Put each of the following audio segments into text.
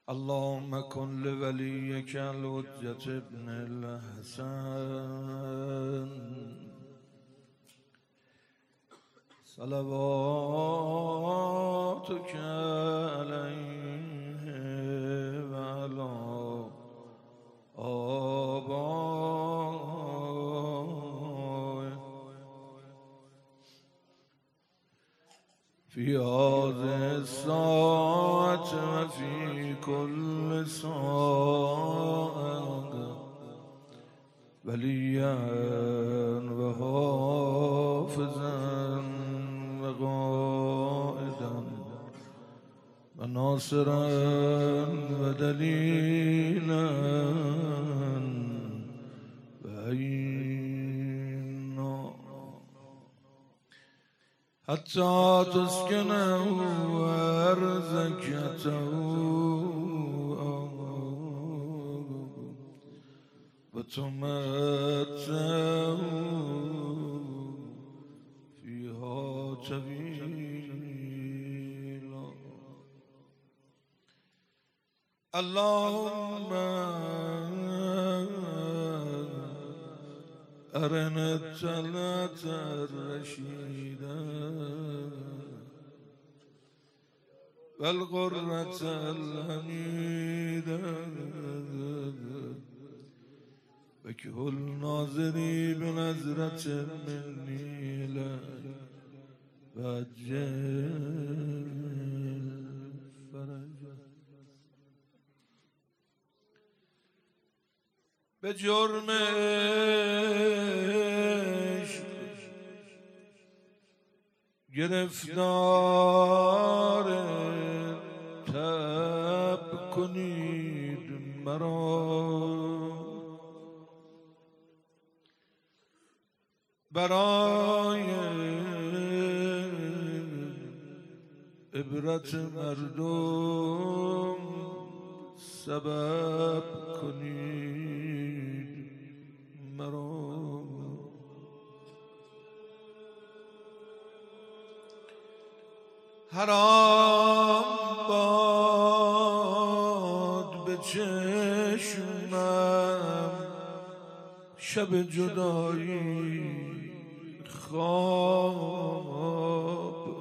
اللهم كن لوليك الحجة ابن الحسن صلواتك عليه وعلى آبائه في هذه الساعة وفي كل ساعة وليا وحافظا وقائدا وناصرا ودليلا وعينا حتى تسكنه وارزقته وتمتعه فيها طويلا. اللهم أرنا الطلعة الرشيدة والغرة الحميدة وكهل ناظري بنظرة مني لك وأجل فرجك بجرم گرفتار تب کنید مرا برای عبرت مردم سبب کنید مرا. حرام باد به چشمم شب جدایی خواب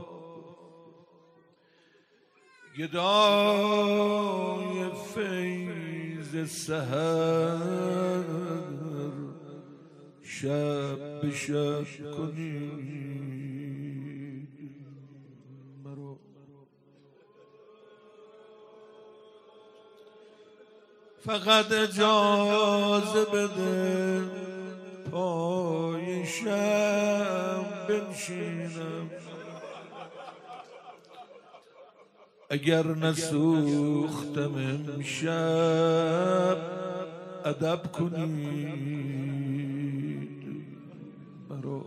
گدای فیض سحر شب به شب کنید مرا. فقط اجازه بده پای شب بنشینم اگر نسوختم امشب ادب کنید مرا.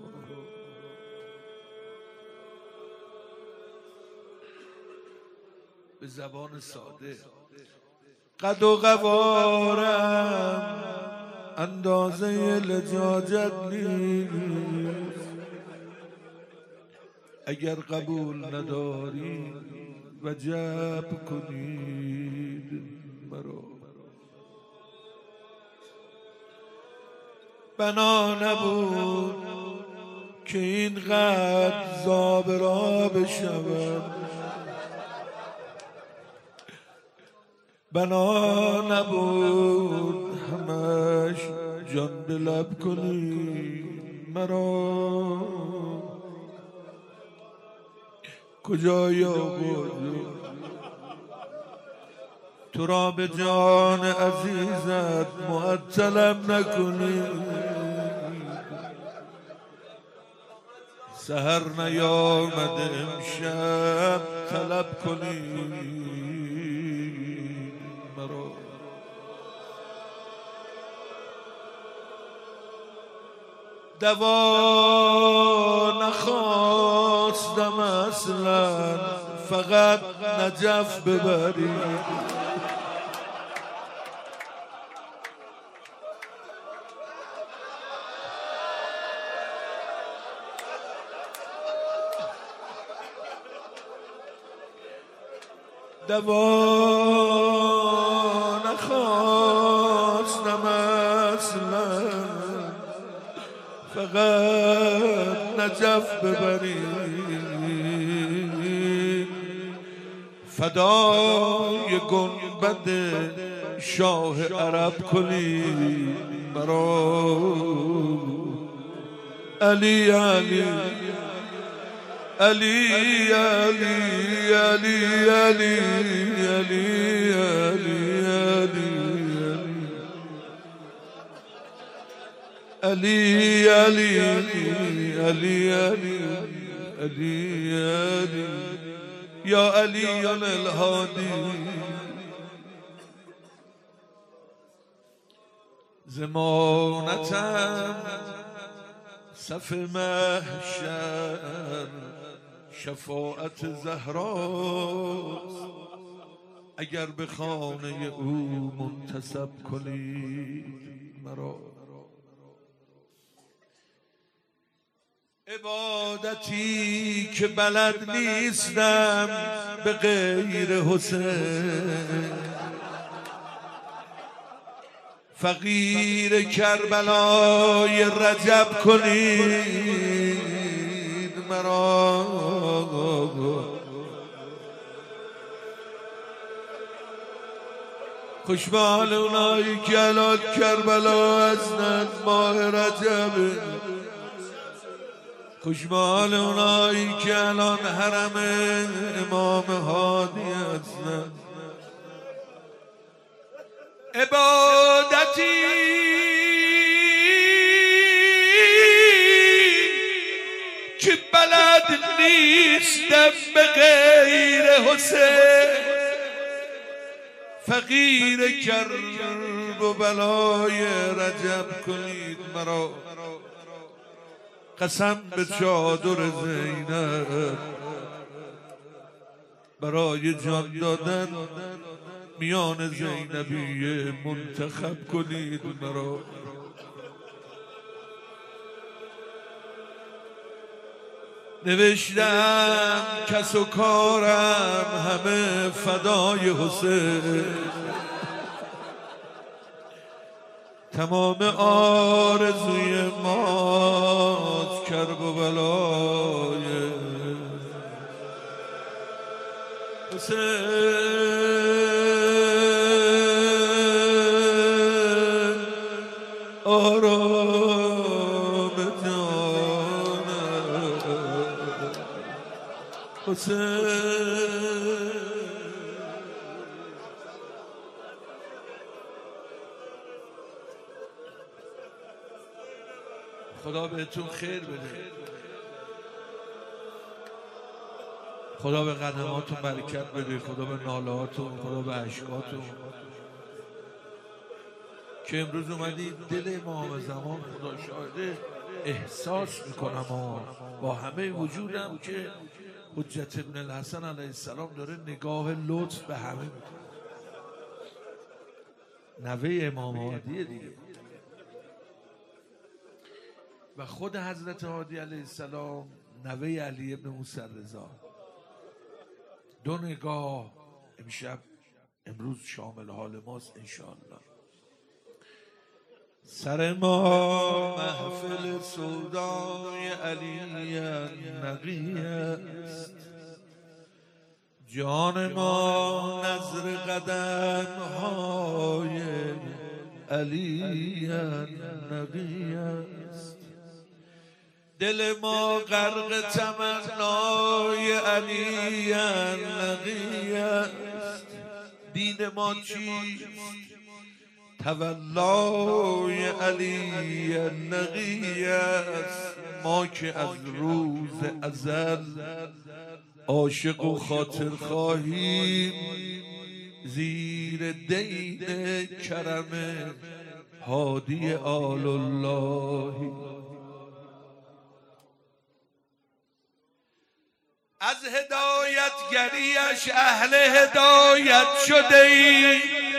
به زبان ساده قد و قوارم اندازه لجاجت نیست اگر قبول نداری وجب کنید مرا. بنا نبود که اینقدر زابرا بشوم بنا نبود همش جان به لب کنی مرا. کجایی آوردی تو را به جان عزیزت معطلم نکنی سحر نیامده امشب طلب کنی مرا. دوا نخواستم اصلا فقط نجف ببری دوا نجف ببریم، فدای گنبد شاه عرب کنیم مرا. علی علی علی علی علی علی علی علی علی علی علی علی یا علی الهادی. زمانتم صف محشر شفاعت زهراست، اگر به خانه او منتسب کنید مرا. عبادتی که بلد نیستم به غیر حسین، فقیر کربلای رجب کنید مرا. خوش به حال اونایی که الان کربلا هستند ماه رجب، خوش به حال اونایی که الان حرم امام هادی هستند. عبادتی که بلد نیستم به غیر حسین، فقیر کرب و بلای رجب کنید مرا. قسم به چادر زینب برای جان دادن میان زینبی منتخب کنید مرا. نوشتم کس و کارم همه فدای حسین، تمام آرزوی ماست کرب و بلای حسین. آرام جانم حسین. خدا بهتون خیر بده، خدا به قدماتون برکت بده، خدا به نالهاتون، خدا به عشقاتون که امروز اومدید دل امام زمان خدا شاهده احساس میکنم با همه وجودم که حجت ابن الحسن علیه السلام داره نگاه لطف به همه میکنه. نوه امام هادیه دیگه، و خود حضرت هادی علیه السلام نوه علی ابن موسی رضا. دو نگاه امشب امروز شامل حال ماست انشاءالله. سر ما محفل سودای علی نقی است، جان ما نظر قدم های علی نقی است، دل ما غرق تمنای علی نقی است. دین ما چیست؟ تولای علی نقی است. ما که از روز ازل عاشق و خاطر خواهیم، زیر دین کرم هادی آل الله. از هدایتگریش اهل هدایت شده ایم،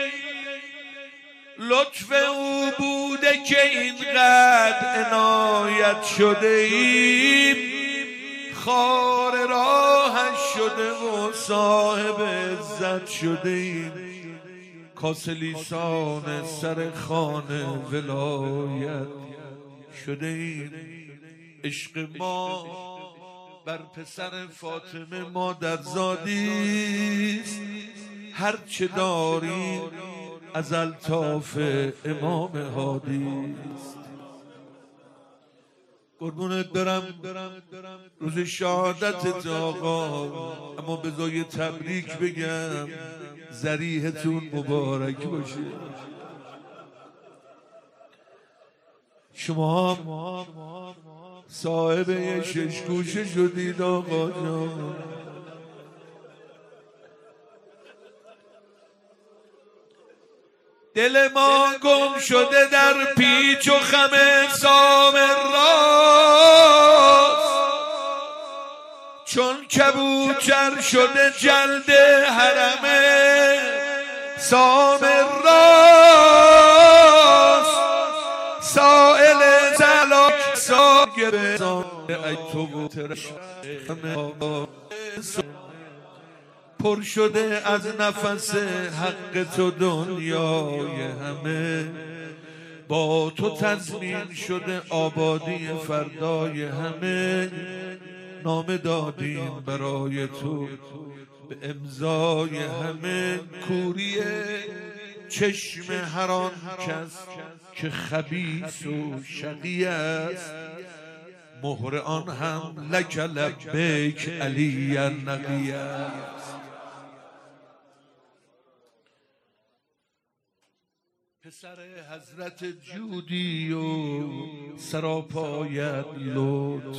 لطف او بوده که اینقدر عنایت شده ایم، خار راهش شده و صاحب عزت شده ایم، کاسه لیسان سر خانه ولایت شده ایم. عشق ما بر پسر فاطمه مادرزادیست، هرچه داری از الطاف امام هادیست. قربونت برم روز شهادت آقا، اما بذار تبریک بگم، ذریحتون مبارک باشه. شما هم صاحب یه ششگوشه شدید آقا جان. دل ما گم شده در پیچ و خم سامراست، چون کبوتر شده جلد حرم سامراست. سائل زلاک ساگر ای تو ترش پر شده از نفس حق تو دنیای همه، با تو تضمین شده آبادی فردای همه. نامه دادیم برای تو به امضای همه، کوری چشم هر آن کس که خبیث و شقی است، مهر آن هم لک لبیک علی النقی است. پسر حضرت جودی و سراپایت لطف،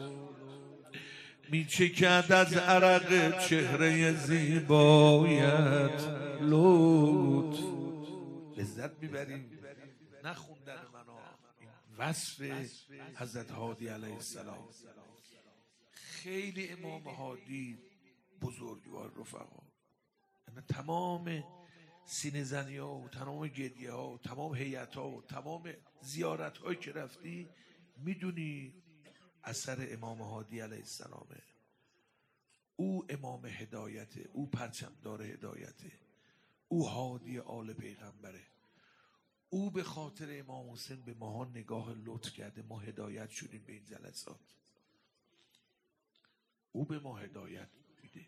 میچکد از عرق چهره زیبایت لطف. لذت میبریم نخوندن منو این وصف حضرت هادی علیه السلام. خیلی امام هادی بزرگوار رفقا، تمام سینه زنی ها و تمام گریه ها و تمام هیئت ها و تمام زیارت هایی که رفتی، میدونی اثر امام هادی علیه السلامه. او امام هدایته، او پرچمدار هدایته، او هادی آل پیغمبره. او به خاطر امام حسین به ما نگاه لطف کرده، ما هدایت شدیم به این جلسات. او به ما هدایت میده،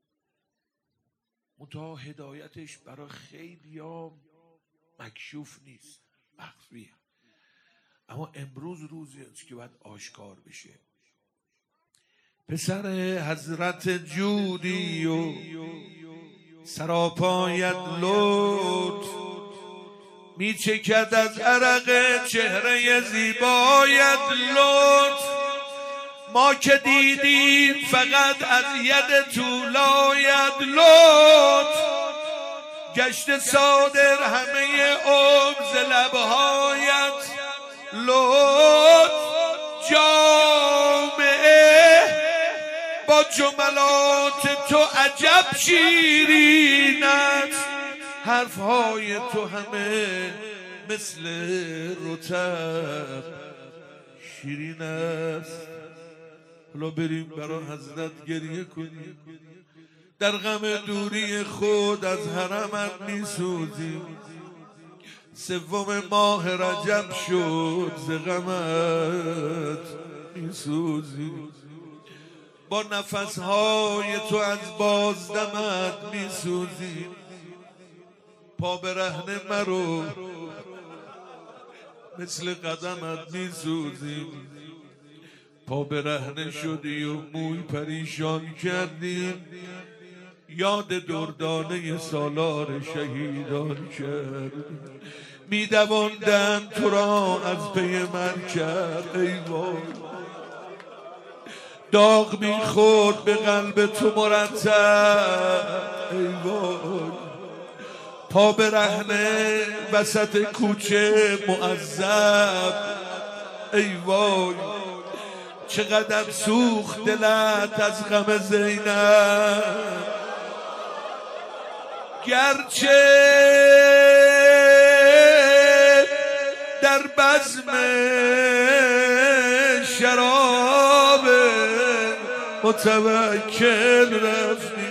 منتها هدایتش برای خیلی ها مکشوف نیست، مخفیه. اما امروز روزی است که باید آشکار بشه. پسر حضرت جودی و سراپایت لطف، میچکد از عرق چهره زیبایت لطف. ما که دیدیم فقط از ید طولایت لطف، گشت صادر همه عبز لبهایت لطف. جامعه با جملات تو عجب شیرین است، حرفهای تو همه مثل رطب شیرین است. حالا بریم برای حضرت گریه کنیم، در غم دوری خود از حرمت میسوزیم. سوم ماه رجب شد ز غمت میسوزیم، با نفسهای تو از بازدمت میسوزیم. پا برهنه مرو مثل قدمت میسوزیم. پا برهنه شدی و موی پریشان کردیم، یاد دردانه سالار شهیدان کردیم. میدواندن تو را از پی من کرد ای وای، داغ میخورد به قلب تو مرتب ای وای. پا برهنه وسط کوچه معذب ای وای، چقدر سوخت دلت از غم زینب. گرچه در بزم شراب متوکل رفتی،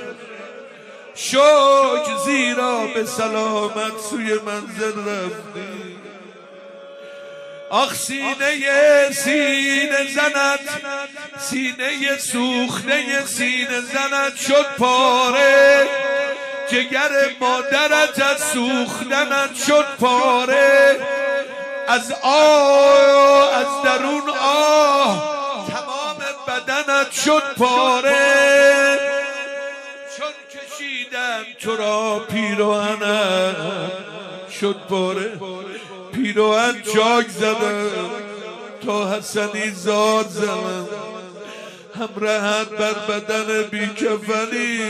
شکر زیرا به سلامت سوی منزل رفتی. آخ سینه زنت، سینه سوخته سینه زنت شد پاره، جگر مادرت از سوختنت شد پاره، از درون تمام بدنت شد پاره، چون کشیدم تو را پیراهنم شد پاره، پیراهن چاک زدم تا حسنی زاد زدم، همراهت بر بدن بی کفنی.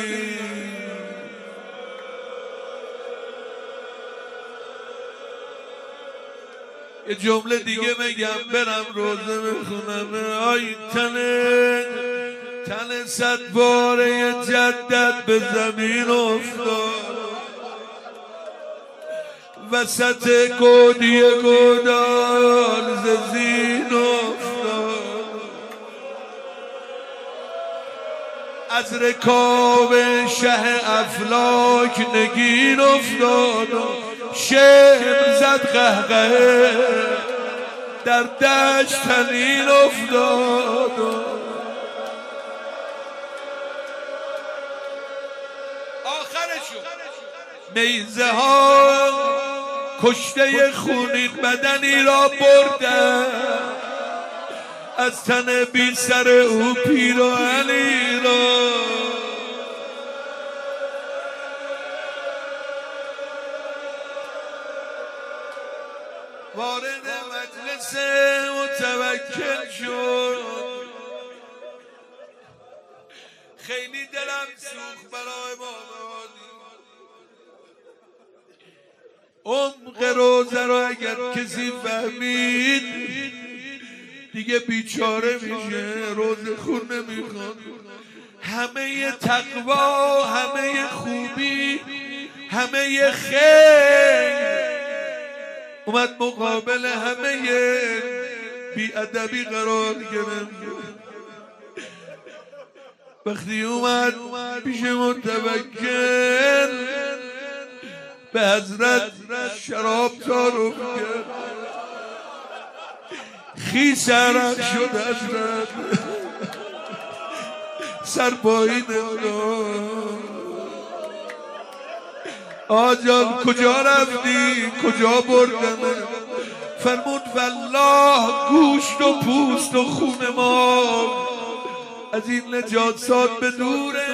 یه جمله دیگه بگم برم روزه بخونم. آی تن 100 باره جدت به زمین افتاد، وسط گودی گودال ز زین افتاد، از رکاب شه افلاک نگین افتاد، شعر زد قهقه در دشت تنین افتاد. آخرشو میزه ها کشته خونین بدنی را بردن، از تن بی سر او پیراهنی را. وارد مجلس متوکل شد، خیلی دلم سوخت برای عمق روزه را اگر کسی فهمید دیگه بیچاره میشه، روزه خون نمیخواد. همه تقوا، همه خوبی، همه خیر اومد مقابل همه بی‌ادبی قرار گرفت. وقتی اومد پیش متوکل به حضرت شراب تعارف کرد، خیس عرق شد حضرت، سرپایی نمیداد. آجان کجا رفتی؟ کجا بردمه؟ فرمود والله گوشت و پوست و خون ما از این نجاسات به دوره.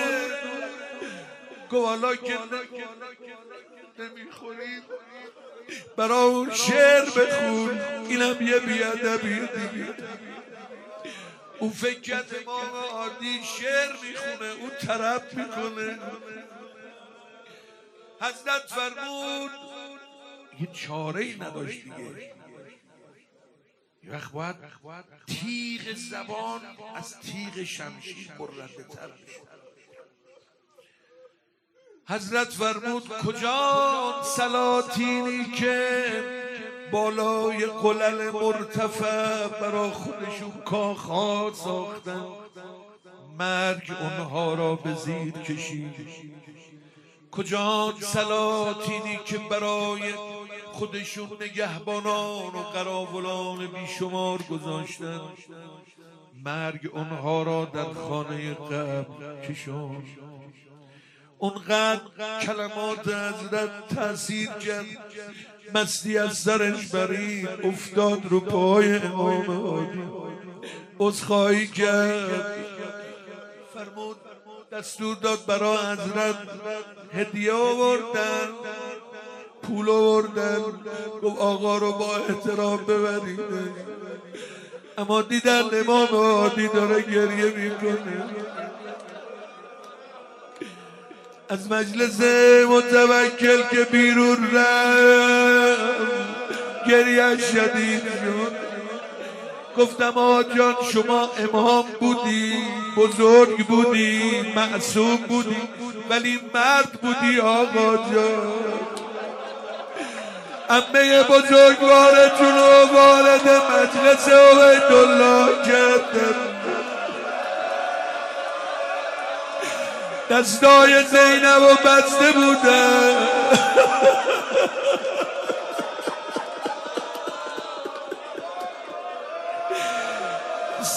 گوالا که نمیخوریم برای اون شعر بخون، اینم یه بیادبی دیگه. اون فکر کرد امام عادی شعر میخونه، اون طرب میکنه. حضرت فرمود یه چاره‌ای نداشت دیگه، یه وقت باید تیغ زبان از تیغ شمشیر برنده تر بشه. حضرت فرمود کجا سلاطینی که بالای قلل مرتفع برا خودشون کاخها ساختن، مرگ اونها را به زیر کشید. کجا سلاطینی که برای خودشون نگهبانان و قراولان بیشمار گذاشتن، مرگ اونها را در خانه قبر کشوند. اونقدر کلمات حضرت تأثیر کرد، مستی از سرش برید، افتاد رو پای امام عادی، عذرخواهی کرد. فرمود دستور داد برای حضرت هدیه آوردن، پول آوردن، گفت آقا رو با احترام ببرید. اما دیدن امام عادی داره گریه میکنه. از مجلس متوکل که بیرون رفت گریه شدید شد. گفتم آقا جان شما امام بودی، بزرگ بودی، معصوم بودی، ولی مرد بودی آقا جان. عمه بزرگوارتون رو وارد مجلس عبیدالله کردن، دستای زینب رو بسته بودن.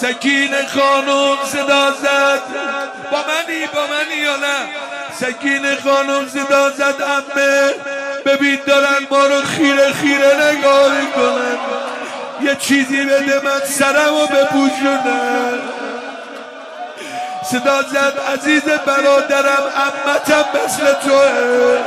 سکینه خانم صدا زد با منی یا نه؟ سکینه خانم صدا زد عمه ببین دارن ما رو خیره خیره نگاه میکنن، یه چیزی بده من سرمو بپوشونم. صدا زد عزیز برادرم عمتم مثل توه.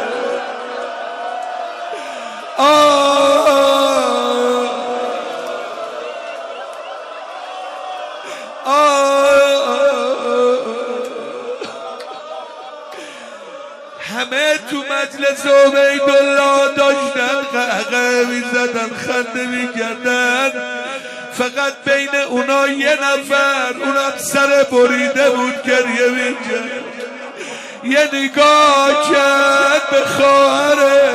همه تو مجلس عبیدالله داشتن قهقه میزدن خنده میکردن، فقط بین اونا یه نفر اونم سر بریده بود گریه میکرد. یه نگاه کرد به خواهره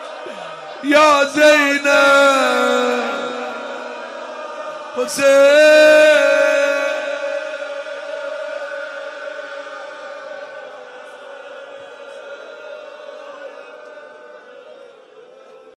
یا زینب حسین